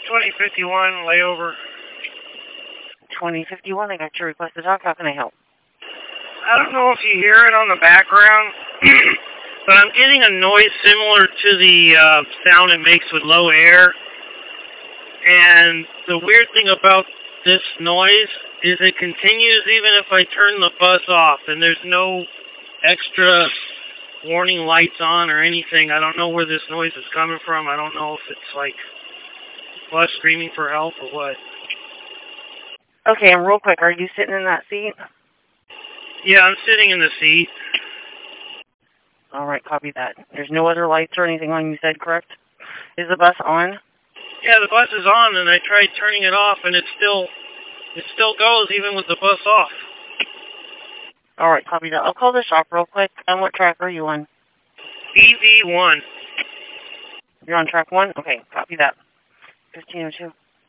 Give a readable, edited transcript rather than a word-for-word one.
2051, layover. 2051, I got your request to talk. How can I help? I don't know if you hear it on the background, but I'm getting a noise similar to the sound it makes with low air. And the weird thing about this noise is it continues even if I turn the bus off, and there's no extra warning lights on or anything. I don't know where this noise is coming from. I don't know if it's like bus screaming for help or what. Okay, and real quick, are you sitting in that seat? Yeah, I'm sitting in the seat. All right, copy that. There's no other lights or anything on, you said, correct? Is the bus on? Yeah, the bus is on, and I tried turning it off, and it still goes even with the bus off. All right, copy that. I'll call the shop real quick. And what track are you on? EV1. You're on track 1? Okay, copy that. 1502.